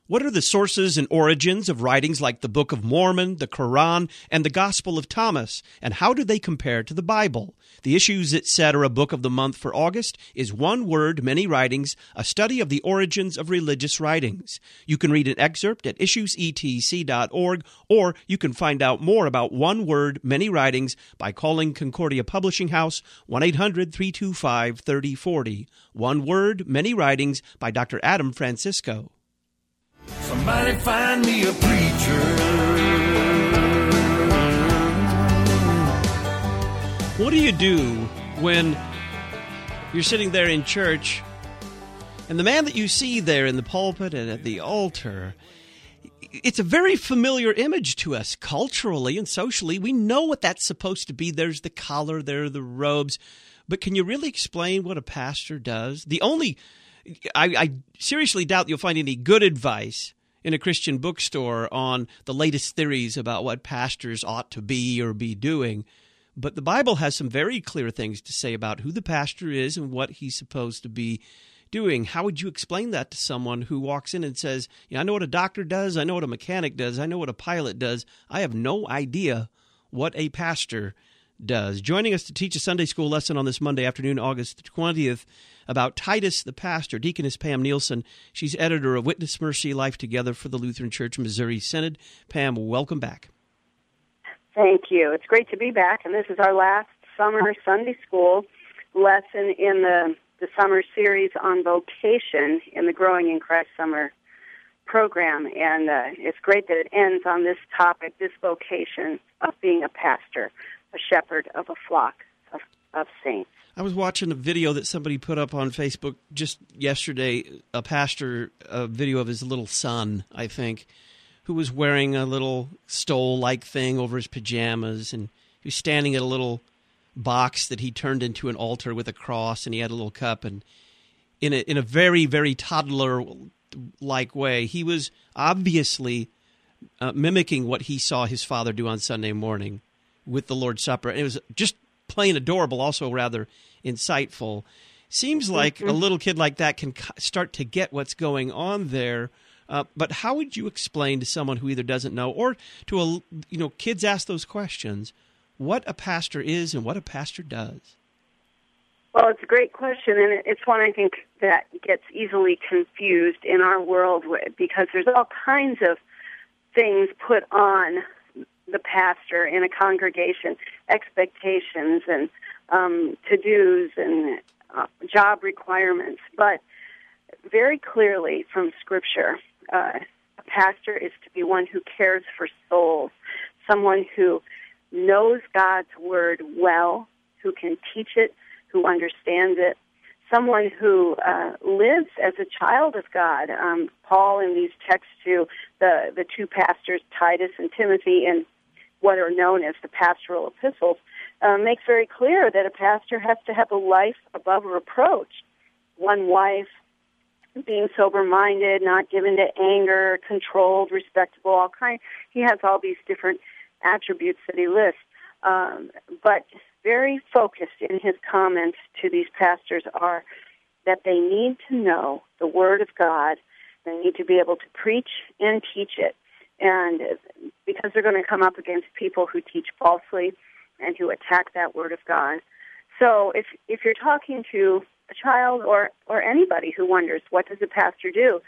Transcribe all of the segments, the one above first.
What are the sources and origins of writings like the Book of Mormon, the Quran, and the Gospel of Thomas, and how do they compare to the Bible? The Issues Etc. Book of the Month for August is One Word, Many Writings, a study of the origins of religious writings. You can read an excerpt at issuesetc.org, or you can find out more about One Word, Many Writings by calling Concordia Publishing House, 1-800-325-3040. One Word, Many Writings by Dr. Adam Francisco. Somebody find me a preacher. What do you do when you're sitting there in church and the man that you see there in the pulpit and at the altar, it's a very familiar image to us culturally and socially. We know what that's supposed to be. There's the collar, there are the robes. But can you really explain what a pastor does? I seriously doubt you'll find any good advice in a Christian bookstore on the latest theories about what pastors ought to be or be doing. But the Bible has some very clear things to say about who the pastor is and what he's supposed to be doing. How would you explain that to someone who walks in and says, I know what a doctor does, I know what a mechanic does, I know what a pilot does. I have no idea what a pastor does. Joining us to teach a Sunday school lesson on this Monday afternoon, August 20th, about Titus the pastor, Deaconess Pam Nielsen. She's editor of Witness Mercy Life Together for the Lutheran Church Missouri Synod. Pam, welcome back. Thank you. It's great to be back, and this is our last summer Sunday school lesson in the summer series on vocation in the Growing in Christ summer program, and it's great that it ends on this topic, this vocation of being a pastor, a shepherd of a flock of saints. I was watching a video that somebody put up on Facebook just yesterday, a video of his little son, I think, who was wearing a little stole-like thing over his pajamas, and he was standing at a little box that he turned into an altar with a cross, and he had a little cup, and in a very, very toddler-like way, he was obviously mimicking what he saw his father do on Sunday morning with the Lord's Supper. And it was just plain adorable, also rather insightful. Seems like a little kid like that can start to get what's going on there. But how would you explain to someone who either doesn't know or to kids ask those questions, what a pastor is and what a pastor does? Well, it's a great question, and it's one I think that gets easily confused in our world because there's all kinds of things put on the pastor in a congregation, expectations and to-dos and job requirements. But very clearly from Scripture, a pastor is to be one who cares for souls, someone who knows God's Word well, who can teach it, who understands it, someone who lives as a child of God. Paul, in these texts to the two pastors, Titus and Timothy, in what are known as the pastoral epistles, makes very clear that a pastor has to have a life above reproach. One wife, being sober-minded, not given to anger, controlled, respectable, all kinds. He has all these different attributes that he lists. But very focused in his comments to these pastors are that they need to know the Word of God. They need to be able to preach and teach it. And because they're going to come up against people who teach falsely and who attack that Word of God. So if you're talking to a child or anybody who wonders, what does a pastor do?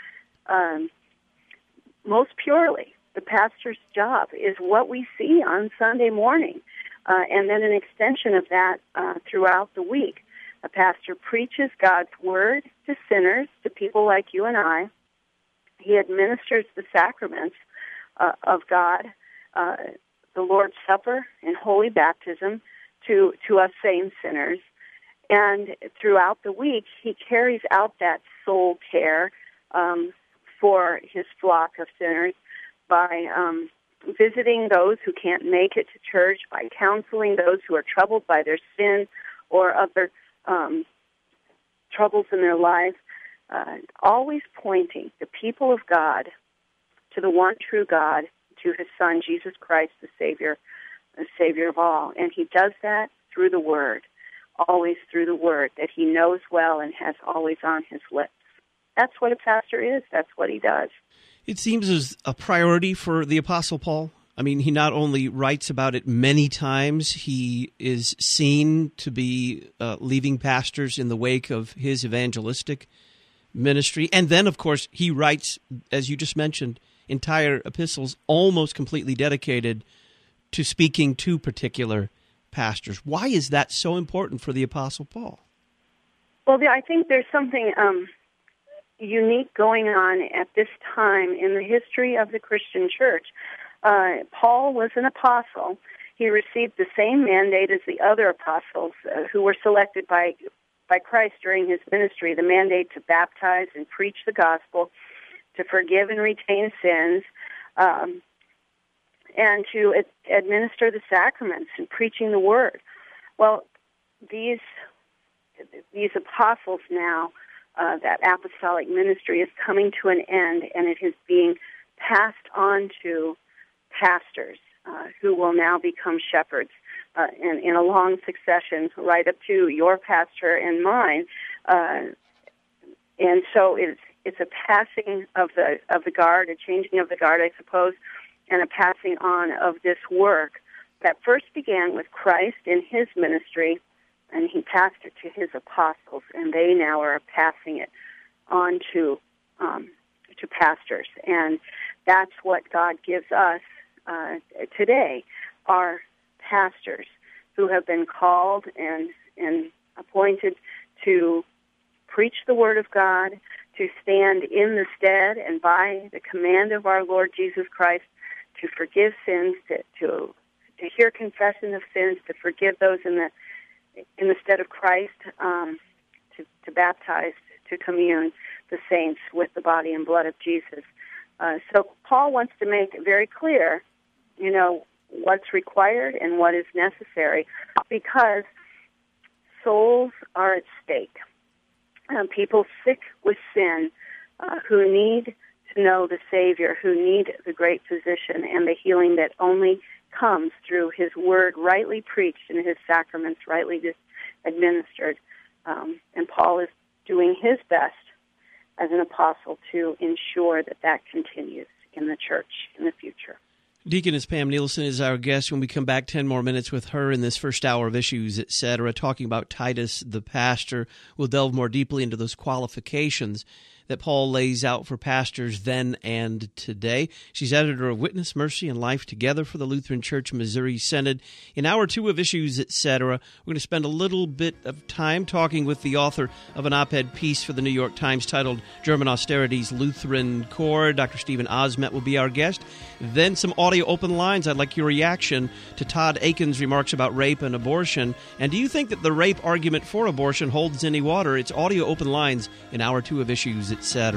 Most purely, the pastor's job is what we see on Sunday morning, and then an extension of that throughout the week. A pastor preaches God's Word to sinners, to people like you and I. He administers the sacraments of God, the Lord's Supper and Holy Baptism to us same sinners. And throughout the week, he carries out that soul care for his flock of sinners by visiting those who can't make it to church, by counseling those who are troubled by their sin or other troubles in their lives, always pointing the people of God to the one true God, to his Son, Jesus Christ, the Savior of all. And he does that through the Word, always through the Word that he knows well and has always on his lips. That's what a pastor is. That's what he does. It seems as a priority for the Apostle Paul. I mean, he not only writes about it many times, he is seen to be leaving pastors in the wake of his evangelistic ministry. And then, of course, he writes, as you just mentioned, entire epistles almost completely dedicated to speaking to particular pastors. Why is that so important for the Apostle Paul? Well, I think there's something unique going on at this time in the history of the Christian church. Paul was an apostle. He received the same mandate as the other apostles who were selected by Christ during his ministry, the mandate to baptize and preach the gospel, to forgive and retain sins, and to administer the sacraments and preaching the word. Well, these apostles now, that apostolic ministry is coming to an end, and it is being passed on to pastors who will now become shepherds in a long succession, right up to your pastor and mine. And so it's a passing of the guard, a changing of the guard, I suppose, and a passing on of this work that first began with Christ in his ministry, and he passed it to his apostles, and they now are passing it on to pastors. And that's what God gives us today, are pastors who have been called and appointed to preach the Word of God, to stand in the stead and by the command of our Lord Jesus Christ, to forgive sins, to hear confession of sins, to forgive those in the stead of Christ, to baptize, to commune the saints with the body and blood of Jesus. So Paul wants to make it very clear, what's required and what is necessary, because souls are at stake. People sick with sin who need to know the Savior, who need the great physician and the healing that only comes through his word rightly preached and his sacraments rightly administered. And Paul is doing his best as an apostle to ensure that continues in the church in the future. Deaconess Pam Nielsen is our guest. When we come back, 10 more minutes with her in this first hour of Issues, Etc., talking about Titus the pastor. We'll delve more deeply into those qualifications that Paul lays out for pastors then and today. She's editor of Witness, Mercy, and Life Together for the Lutheran Church Missouri Synod. In hour 2 of Issues, Etc., we're going to spend a little bit of time talking with the author of an op-ed piece for the New York Times titled German Austerity's Lutheran Core. Dr. Stephen Osmet will be our guest. Then some audio open lines. I'd like your reaction to Todd Aiken's remarks about rape and abortion. And do you think that the rape argument for abortion holds any water? It's audio open lines in hour 2 of Issues, Etc.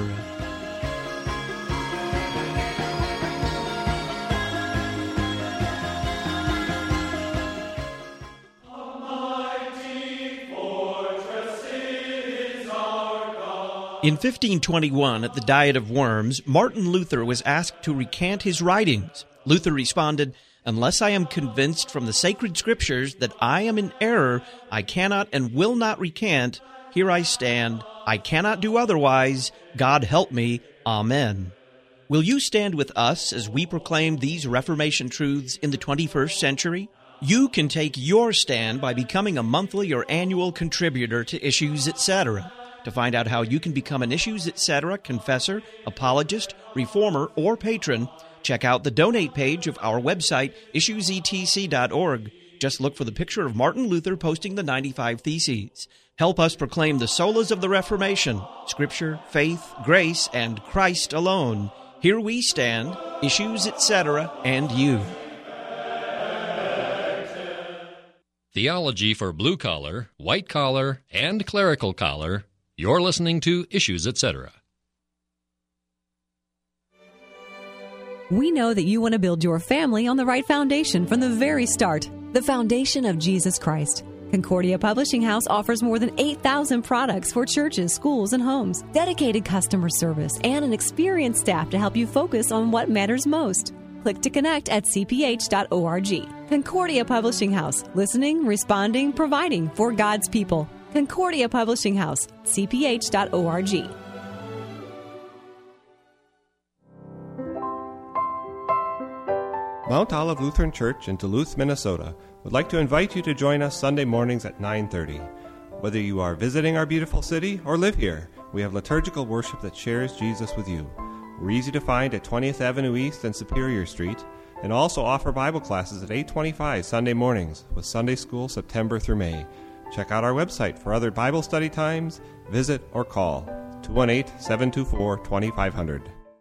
In 1521, at the Diet of Worms, Martin Luther was asked to recant his writings. Luther responded, "Unless I am convinced from the sacred scriptures that I am in error, I cannot and will not recant. Here I stand. I cannot do otherwise. God help me. Amen." Will you stand with us as we proclaim these Reformation truths in the 21st century? You can take your stand by becoming a monthly or annual contributor to Issues, Etc. To find out how you can become an Issues, Etc. confessor, apologist, reformer, or patron, check out the donate page of our website, issuesetc.org. Just look for the picture of Martin Luther posting the 95 Theses. Help us proclaim the solas of the Reformation, Scripture, faith, grace, and Christ alone. Here we stand, Issues, Etc., and you. Theology for blue collar, white collar, and clerical collar. You're listening to Issues, Etc. We know that you want to build your family on the right foundation from the very start, the foundation of Jesus Christ. Concordia Publishing House offers more than 8,000 products for churches, schools, and homes, dedicated customer service, and an experienced staff to help you focus on what matters most. Click to connect at cph.org. Concordia Publishing House, listening, responding, providing for God's people. Concordia Publishing House, cph.org. Mount Olive Lutheran Church in Duluth, Minnesota would like to invite you to join us Sunday mornings at 9:30. Whether you are visiting our beautiful city or live here, we have liturgical worship that shares Jesus with you. We're easy to find at 20th Avenue East and Superior Street, and also offer Bible classes at 8:25 Sunday mornings with Sunday School September through May. Check out our website for other Bible study times, visit, or call 218-724-2500.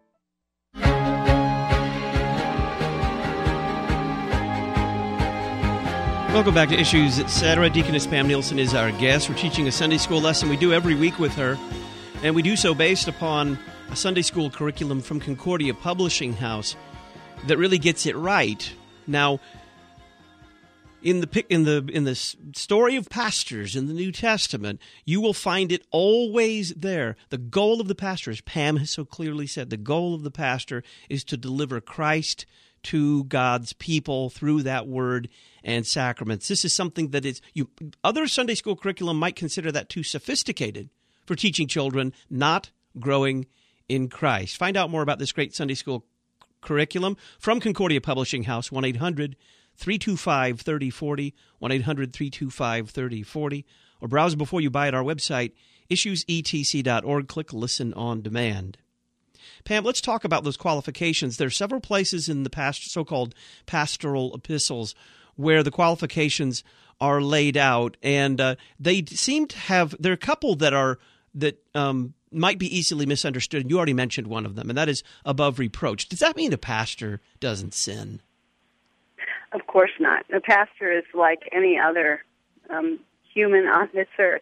Welcome back to Issues Etc. Deaconess Pam Nielsen is our guest. We're teaching a Sunday school lesson we do every week with her, and we do so based upon a Sunday school curriculum from Concordia Publishing House that really gets it right. Now, in the story of pastors in the New Testament, you will find it always there. The goal of the pastor, as Pam has so clearly said, the goal of the pastor is to deliver Christ to God's people through that word and sacraments. This is something that other Sunday school curriculum might consider that too sophisticated for teaching children not growing in Christ. Find out more about this great Sunday school curriculum from Concordia Publishing House, 1-800-325-3040, 1-800-325-3040, or browse before you buy at our website, issuesetc.org. Click Listen on Demand. Pam, let's talk about those qualifications. There are several places in the so-called pastoral epistles where the qualifications are laid out, and they seem to have. There are a couple that might be easily misunderstood, and you already mentioned one of them, and that is above reproach. Does that mean a pastor doesn't sin? Of course not. A pastor is like any other human on this earth,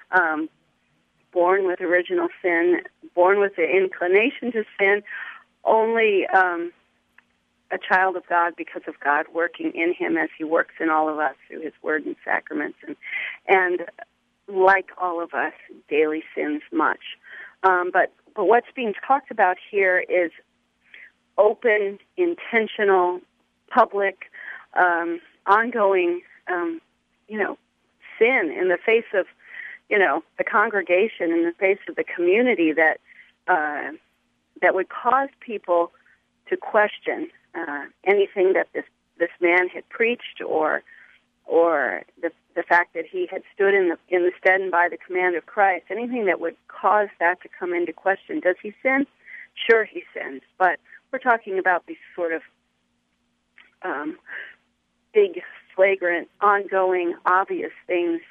born with original sin, born with the inclination to sin, only a child of God because of God working in him as he works in all of us through his word and sacraments. And like all of us, daily sins much. But what's being talked about here is open, intentional, public, ongoing, sin in the face of, the congregation, in the face of the community that would cause people to question anything that this man had preached, or the fact that he had stood in the stead and by the command of Christ. Anything that would cause that to come into question. Does he sin? Sure, he sins, but we're talking about these sort of big, flagrant, ongoing, obvious things.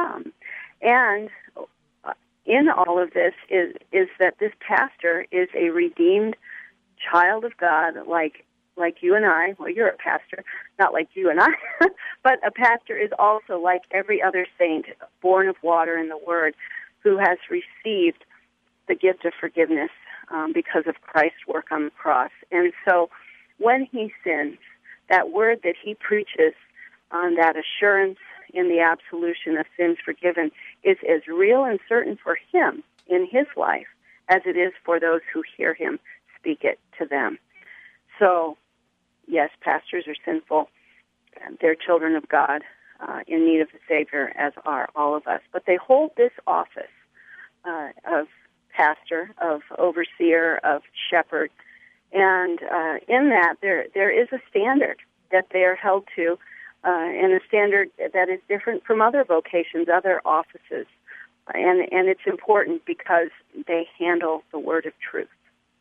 And in all of this is that this pastor is a redeemed child of God, like you and I. Well, you're a pastor, not like you and I, but a pastor is also like every other saint, born of water and the Word, who has received the gift of forgiveness because of Christ's work on the cross. And so when he sins, that word that he preaches on that assurance in the absolution of sins forgiven is as real and certain for him in his life as it is for those who hear him speak it to them. So, yes, pastors are sinful. They're children of God in need of the Savior, as are all of us. But they hold this office of pastor, of overseer, of shepherd. And in that, there is a standard that they are held to, and a standard that is different from other vocations, other offices. And it's important because they handle the word of truth.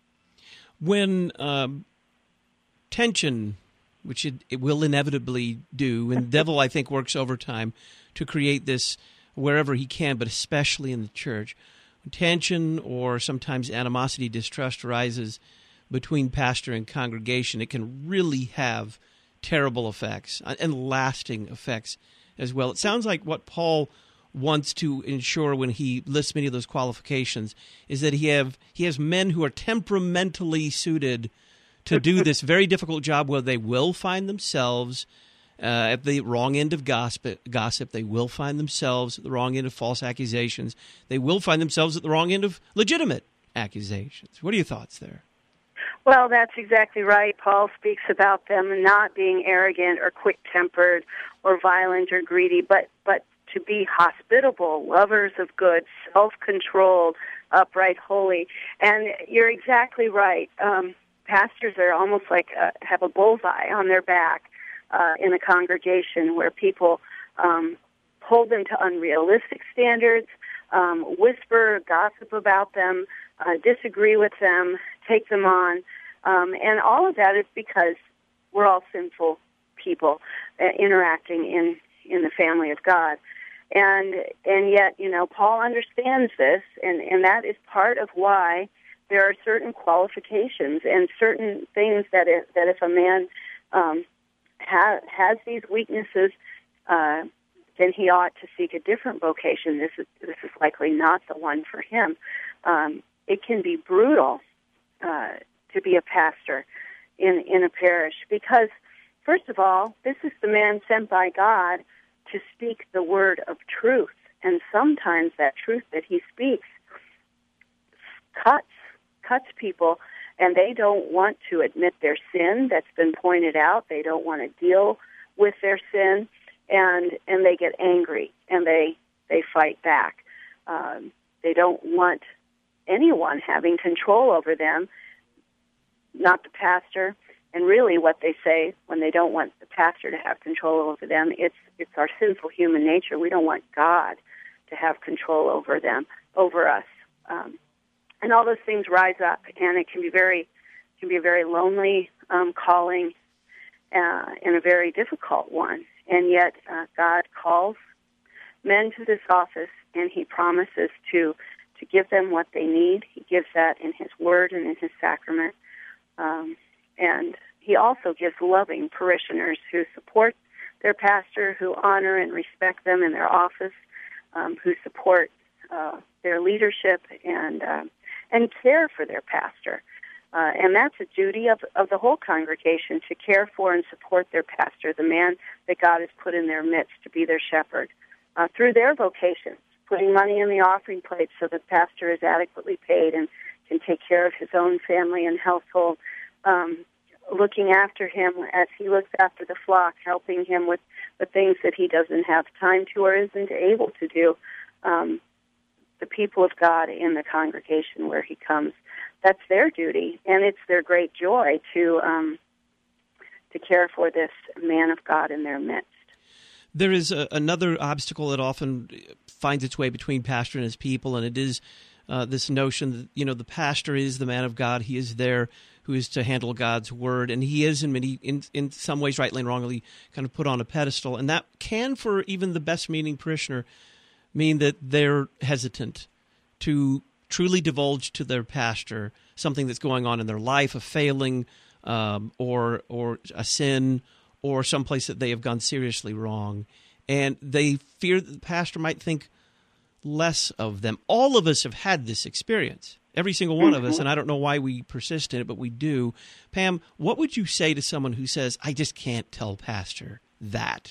When tension, which it will inevitably do, and the devil, I think, works overtime to create this wherever he can, but especially in the church, when tension or sometimes animosity, distrust arises between pastor and congregation, it can really have terrible effects and lasting effects as well. It sounds like what Paul wants to ensure when he lists many of those qualifications is that he has men who are temperamentally suited to do this very difficult job where they will find themselves at the wrong end of gossip. They will find themselves at the wrong end of false accusations. They will find themselves at the wrong end of legitimate accusations. What are your thoughts there? Well, that's exactly right. Paul speaks about them not being arrogant or quick-tempered or violent or greedy, but to be hospitable, lovers of good, self-controlled, upright, holy. And you're exactly right. pastors are almost like have a bullseye on their back in a congregation where people hold them to unrealistic standards, whisper, gossip about them, disagree with them, take them on. And all of that is because we're all sinful people interacting in the family of God. And yet, Paul understands this, and that is part of why there are certain qualifications and certain things that if a man has these weaknesses, then he ought to seek a different vocation. This is likely not the one for him. It can be brutal to be a pastor in a parish because, first of all, this is the man sent by God to speak the word of truth, and sometimes that truth that he speaks cuts people, and they don't want to admit their sin that's been pointed out. They don't want to deal with their sin, and they get angry, and they fight back. They don't want anyone having control over them, not the pastor. And really what they say when they don't want the pastor to have control over them, it's our sinful human nature. We don't want God to have control over us. And all those things rise up, and it can be a very lonely calling and a very difficult one. And yet God calls men to this office, and he promises to give them what they need. He gives that in his word and in his sacrament. And he also gives loving parishioners who support their pastor, who honor and respect them in their office, who support their leadership and care for their pastor. And that's a duty of the whole congregation, to care for and support their pastor, the man that God has put in their midst to be their shepherd, through their vocations, putting money in the offering plate so the pastor is adequately paid and can take care of his own family and household, looking after him as he looks after the flock, helping him with the things that he doesn't have time to or isn't able to do. The people of God in the congregation where he comes, that's their duty, and it's their great joy to care for this man of God in their midst. There is another obstacle that often finds its way between pastor and his people, and it is this notion that the pastor is the man of God. He is there who is to handle God's word, and he is in some ways, rightly and wrongly, kind of put on a pedestal, and that can, for even the best-meaning parishioner, mean that they're hesitant to truly divulge to their pastor something that's going on in their life, a failing or a sin, or someplace that they have gone seriously wrong, and they fear that the pastor might think less of them. All of us have had this experience, every single one of us, and I don't know why we persist in it, but we do. Pam, what would you say to someone who says, I just can't tell pastor that?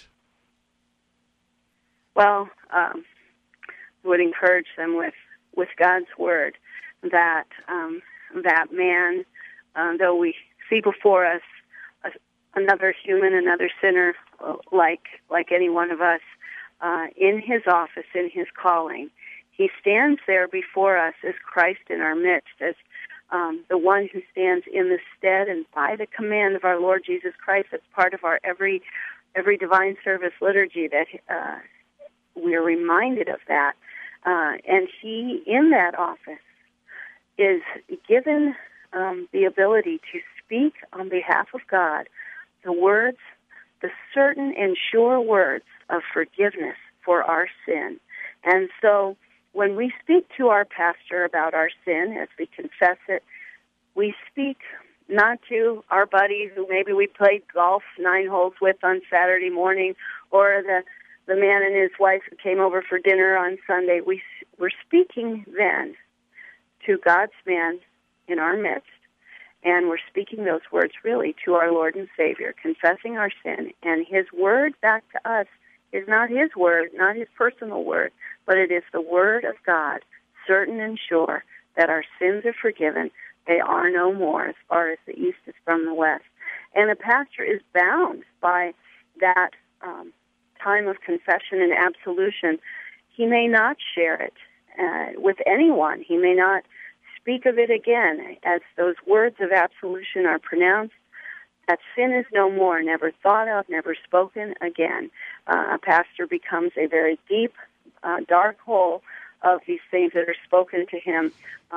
Well, I would encourage them with God's word that that man, though we see before us another human, another sinner like any one of us, in his office, in his calling, he stands there before us as Christ in our midst, as the one who stands in the stead and by the command of our Lord Jesus Christ. That's part of our every divine service liturgy, that we are reminded of that. And he, in that office, is given the ability to speak on behalf of God the words, the certain and sure words of forgiveness for our sin. And so when we speak to our pastor about our sin, as we confess it, we speak not to our buddy who maybe we played golf 9 holes with on Saturday morning, or the man and his wife who came over for dinner on Sunday. We're speaking then to God's man in our midst, and we're speaking those words really to our Lord and Savior, confessing our sin, and his word back to us is not his word, not his personal word, but it is the word of God, certain and sure, that our sins are forgiven. They are no more as far as the east is from the west. And a pastor is bound by that time of confession and absolution. He may not share it with anyone. He may not speak of it again, as those words of absolution are pronounced, that sin is no more, never thought of, never spoken again. A pastor becomes a very deep, dark hole of these things that are spoken to him,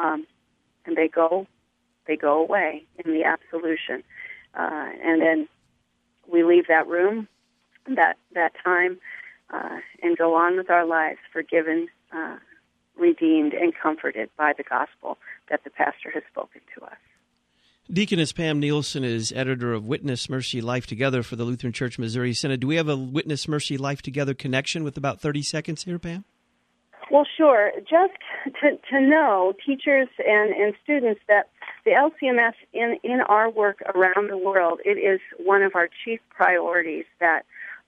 and they go away in the absolution. And then we leave that room, that time, and go on with our lives, forgiven, redeemed, and comforted by the gospel that the pastor has spoken to us. Deaconess Pam Nielsen is editor of Witness Mercy Life Together for the Lutheran Church Missouri Synod. Do we have a Witness Mercy Life Together connection with about 30 seconds here, Pam? Well, sure. Just to know, teachers and students, that the LCMS in our work around the world, it is one of our chief priorities that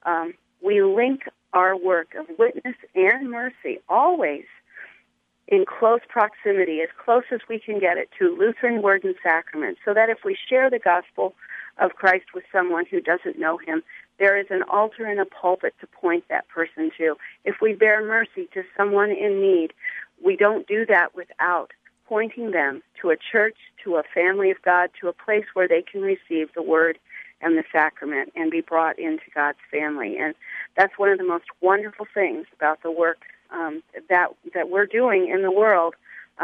we link our work of witness and mercy always in close proximity, as close as we can get it, to Lutheran Word and Sacrament, so that if we share the gospel of Christ with someone who doesn't know him, there is an altar and a pulpit to point that person to. If we bear mercy to someone in need, we don't do that without pointing them to a church, to a family of God, to a place where they can receive the Word and the Sacrament and be brought into God's family. And that's one of the most wonderful things about the work that we're doing in the world.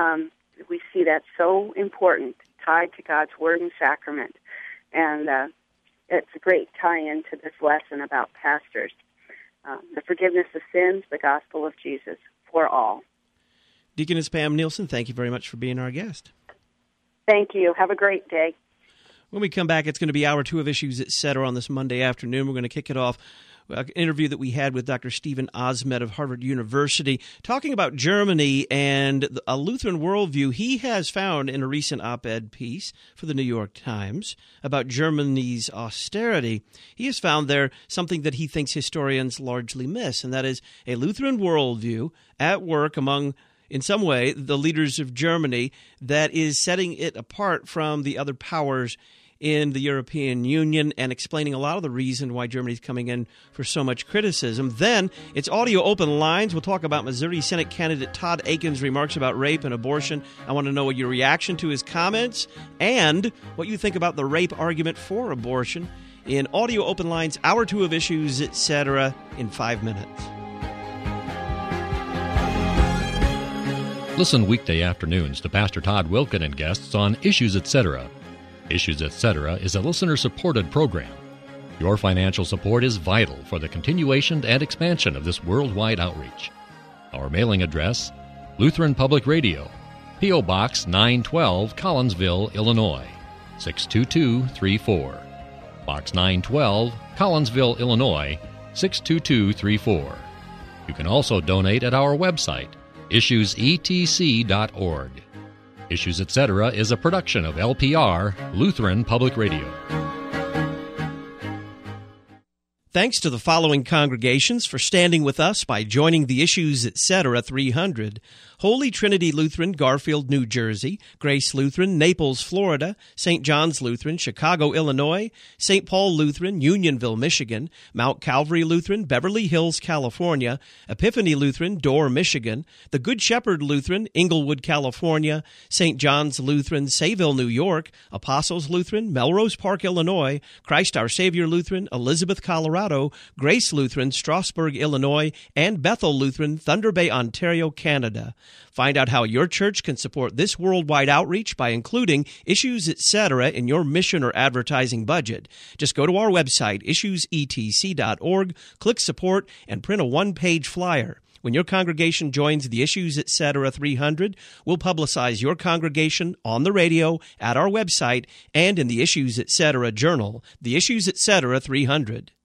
We see that so important, tied to God's Word and Sacrament. And it's a great tie-in to this lesson about pastors. The forgiveness of sins, the gospel of Jesus for all. Deaconess Pam Nielsen, thank you very much for being our guest. Thank you. Have a great day. When we come back, it's going to be Hour 2 of Issues, Etc. on this Monday afternoon. We're going to kick it off with an interview that we had with Dr. Stephen Osmet of Harvard University, talking about Germany and a Lutheran worldview he has found in a recent op-ed piece for the New York Times about Germany's austerity. He has found there something that he thinks historians largely miss, and that is a Lutheran worldview at work among, in some way, the leaders of Germany that is setting it apart from the other powers in the European Union and explaining a lot of the reason why Germany's coming in for so much criticism. Then it's audio open lines. We'll talk about Missouri Senate candidate Todd Akin's remarks about rape and abortion. I want to know what your reaction to his comments and what you think about the rape argument for abortion in audio open lines, Hour 2 of Issues, Etc. in 5 minutes. Listen weekday afternoons to Pastor Todd Wilken and guests on Issues, Etc. Issues, Etc. is a listener-supported program. Your financial support is vital for the continuation and expansion of this worldwide outreach. Our mailing address, Lutheran Public Radio, P.O. Box 912, Collinsville, Illinois, 62234. Box 912, Collinsville, Illinois, 62234. You can also donate at our website, issuesetc.org. Issues, Etc. is a production of LPR, Lutheran Public Radio. Thanks to the following congregations for standing with us by joining the Issues, Etc. 300. Holy Trinity Lutheran, Garfield, New Jersey; Grace Lutheran, Naples, Florida; St. John's Lutheran, Chicago, Illinois; St. Paul Lutheran, Unionville, Michigan; Mount Calvary Lutheran, Beverly Hills, California; Epiphany Lutheran, Dorr, Michigan; the Good Shepherd Lutheran, Inglewood, California; St. John's Lutheran, Sayville, New York; Apostles Lutheran, Melrose Park, Illinois; Christ Our Savior Lutheran, Elizabeth, Colorado; Grace Lutheran, Strasburg, Illinois; and Bethel Lutheran, Thunder Bay, Ontario, Canada. Find out how your church can support this worldwide outreach by including Issues, Etc. in your mission or advertising budget. Just go to our website, issuesetc.org, click Support, and print a one-page flyer. When your congregation joins the Issues, Etc. 300, we'll publicize your congregation on the radio, at our website, and in the Issues, Etc. journal, the Issues, Etc. 300.